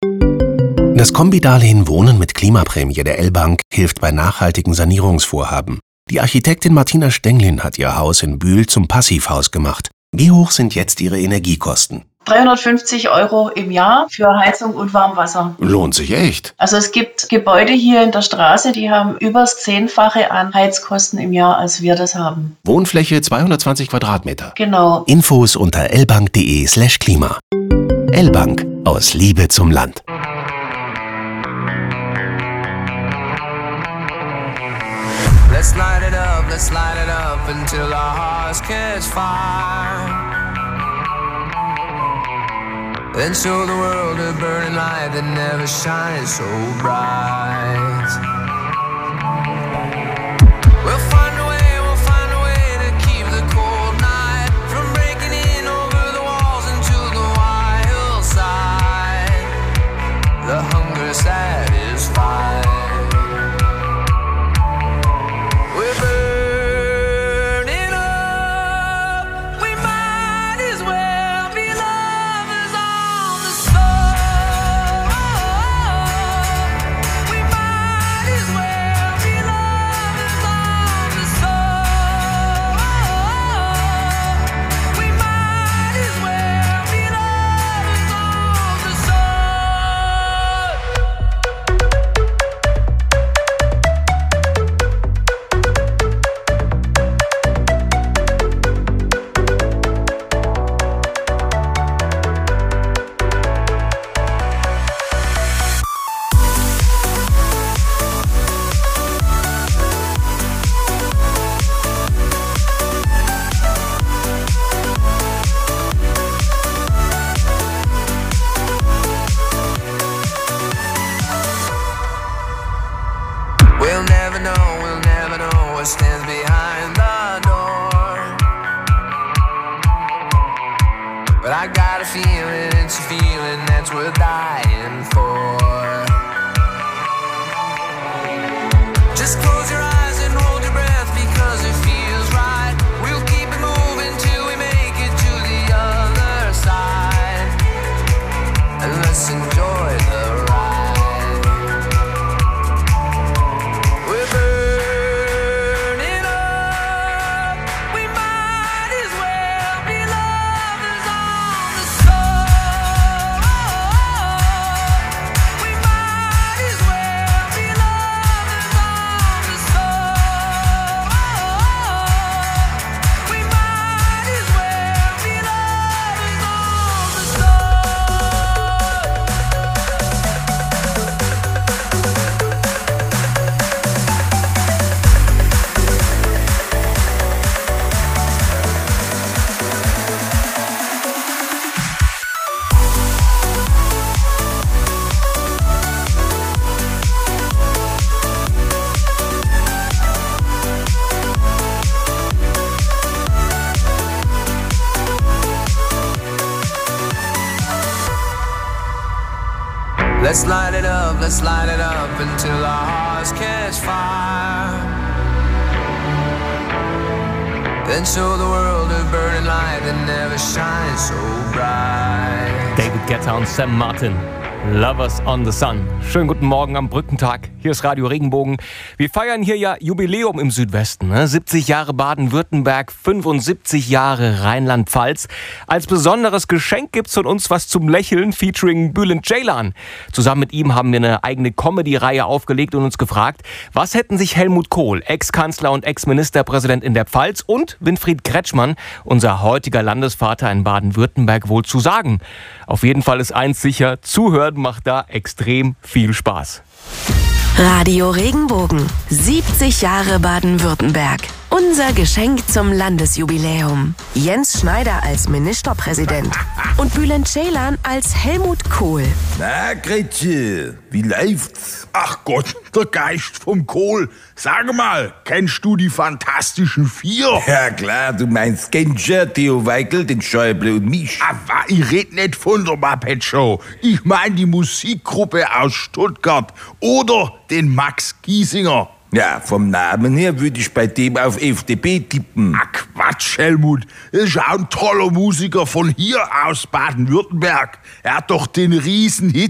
Das Kombidarlehen Wohnen mit Klimaprämie der L-Bank hilft bei nachhaltigen Sanierungsvorhaben. Die Architektin Martina Stenglin hat ihr Haus in Bühl zum Passivhaus gemacht. Wie hoch sind jetzt ihre Energiekosten? 350 € im Jahr für Heizung und Warmwasser. Lohnt sich echt. Also es gibt Gebäude hier in der Straße, die haben übers 10-fache an Heizkosten im Jahr, als wir das haben. Wohnfläche 220 Quadratmeter. Genau. Infos unter lbank.de/klima. L-Bank, aus Liebe zum Land. Let's light it up until our hearts catch fire. Then show the world a burning light that never shines so bright. We'll find a way to keep the cold night from breaking in over the walls into the wild side. The hunger satisfied. We'll never know what stands behind the door. But I got a feeling, it's a feeling that's worth dying for. Just close your eyes and hold your breath because it feels right. We'll keep it moving till we make it to the other side. And let's enjoy the ride. Let's light it up until our hearts catch fire. Then show the world a burning light that never shines so bright. David Guetta und Sam Martin. Lovers on the Sun. Schönen guten Morgen am Brückentag. Hier ist Radio Regenbogen. Wir feiern hier ja Jubiläum im Südwesten. 70 Jahre Baden-Württemberg, 75 Jahre Rheinland-Pfalz. Als besonderes Geschenk gibt's von uns was zum Lächeln, featuring Bülent Ceylan. Zusammen mit ihm haben wir eine eigene Comedy-Reihe aufgelegt und uns gefragt, was hätten sich Helmut Kohl, Ex-Kanzler und Ex-Ministerpräsident in der Pfalz, und Winfried Kretschmann, unser heutiger Landesvater in Baden-Württemberg, wohl zu sagen. Auf jeden Fall ist eins sicher, zuhören macht da extrem viel Spaß. Radio Regenbogen, 70 Jahre Baden-Württemberg. Unser Geschenk zum Landesjubiläum. Jens Schneider als Ministerpräsident und Bülent Ceylan als Helmut Kohl. Na, Gretje, wie läuft's? Ach Gott, der Geist vom Kohl. Sag mal, kennst du die Fantastischen Vier? Ja klar, du meinst Genscher, Theo Weigel, den Schäuble und mich. Aber ich red nicht von der Muppet Show. Ich mein die Musikgruppe aus Stuttgart oder den Max Giesinger. Ja, vom Namen her würde ich bei dem auf FDP tippen. Ach Quatsch, Helmut. Das ist auch ein toller Musiker von hier aus Baden-Württemberg. Er hat doch den Riesenhit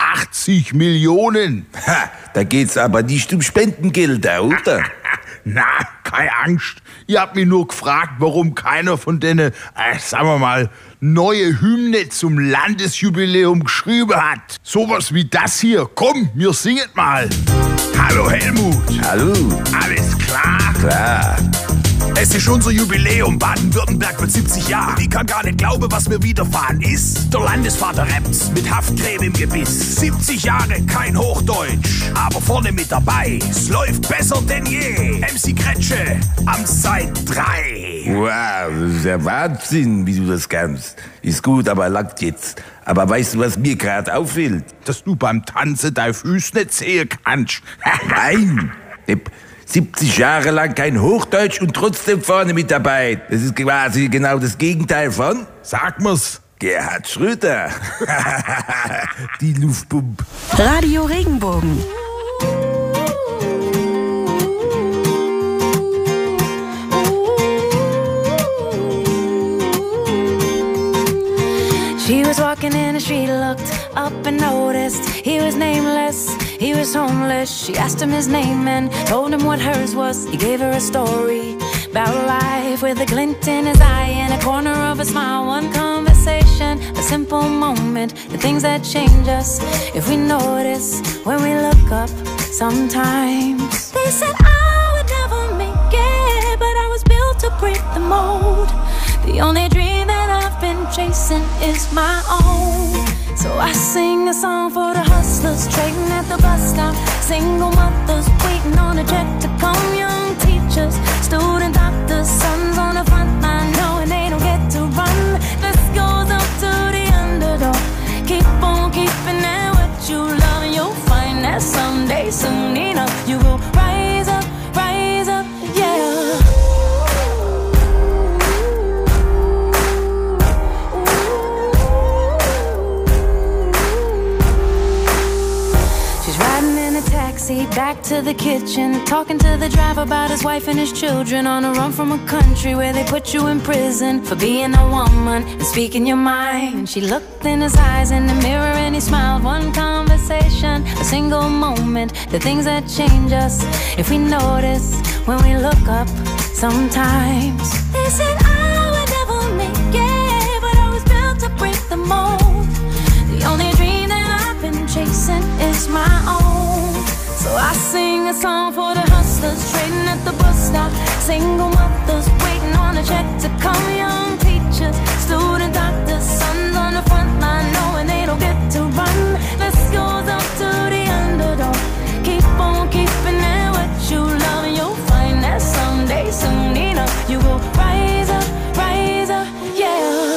80 Millionen. Ha, da geht's aber nicht um Spendengelder, oder? Na, keine Angst. Ihr habt mich nur gefragt, warum keiner von denen, sagen wir mal, neue Hymne zum Landesjubiläum geschrieben hat. Sowas wie das hier. Komm, wir singen mal. Hallo Helmut. Hallo. Alles klar? Klar. Es ist unser Jubiläum, Baden-Württemberg wird 70 Jahre. Ich kann gar nicht glauben, was mir widerfahren ist. Der Landesvater rappt mit Haftcreme im Gebiss. 70 Jahre, kein Hochdeutsch, aber vorne mit dabei. Es läuft besser denn je. MC Kretsche, Amtszeit 3. Wow, das ist ja Wahnsinn, wie du das kannst. Ist gut, aber langt jetzt. Aber weißt du, was mir gerade auffällt? Dass du beim Tanzen deine Füße nicht sehen kannst. Nein, Depp. 70 Jahre lang kein Hochdeutsch und trotzdem vorne mit dabei. Das ist quasi genau das Gegenteil von... Sag mir's. Gerhard Schröder. Die Luftpumpe. Radio Regenbogen. She was walking in and she looked up and noticed he was nameless, he was homeless. She asked him his name and told him what hers was. He gave her a story about life with a glint in his eye and a corner of a smile. One conversation, a simple moment, the things that change us if we notice when we look up sometimes. They said I would never make it, but I was built to break the mold. The only dream that I've been chasing is my own. So I sing a song for the hustlers trading at the bus stop, single mothers waiting on a check to come, young teachers, student doctors, sons on the front line knowing they don't get to run. This goes up to the underdog. Keep on keeping at what you love and you'll find that someday, soon enough, you will rise up, yeah. Taxi back to the kitchen, talking to the driver about his wife and his children, on a run from a country where they put you in prison for being a woman and speaking your mind. And she looked in his eyes in the mirror and he smiled. One conversation, a single moment, the things that change us if we notice when we look up sometimes. They said I would never make it, but I was built to break the mold. The only dream that I've been chasing is my own. So I sing a song for the hustlers trading at the bus stop, single mothers waiting on a check to come, young teachers, student doctors, sons on the front line knowing they don't get to run. This goes up to the underdog. Keep on keeping at what you love and you'll find that someday, soon enough, you will rise up, yeah.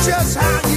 just how you